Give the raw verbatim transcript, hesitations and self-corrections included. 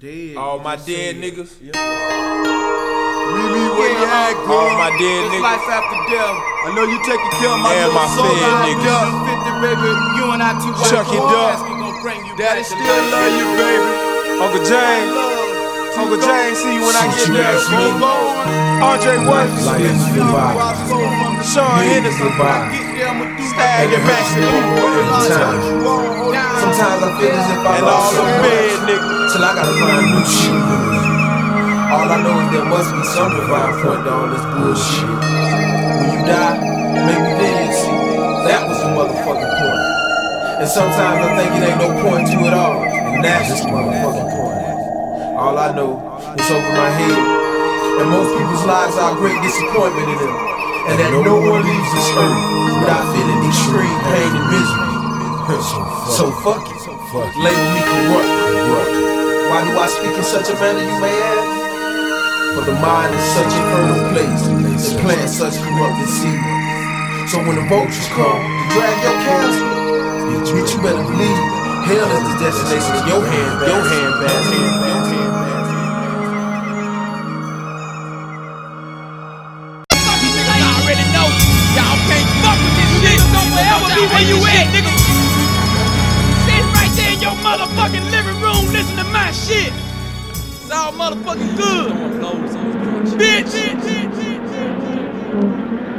Dead. All my dead niggas. Yeah. Really, where you at, girl? All my dead It's niggas. life after death. I know you taking care of my And little my soul fed out niggas. there. fifty, baby. You and I, T Y. Chuck it up. Daddy still love you, baby. Uncle James. Uncle James, see you when I get you there. ask me. Andre Watts. Life is goodbye. Sean Henderson. Goodbye. Stag and Max. Sometimes I feel as if I And all lost them so bad much, niggas. till I gotta find new shit. All I know is there must be some divine point to all this bullshit. When you die, maybe then you see that was the motherfucking point. And sometimes I think it ain't no point to it all, and that's just the motherfucking point. All I know is over my head, and most people's lives are a great disappointment in them, and that no one leaves this earth without feeling extreme pain and misery. So fuck it, label me corrupt. Why do I speak in such a manner, you may ask? For the mind is such a fertile place, to plant such corrupted seed. So when the vultures come to drag your casket, bitch, you better believe hell is the destination of your hand, your hand, bad hand, bad hand. Where you at, nigga? Sit right there in your motherfucking living room, listen to my shit. It's all motherfucking good. Bitch.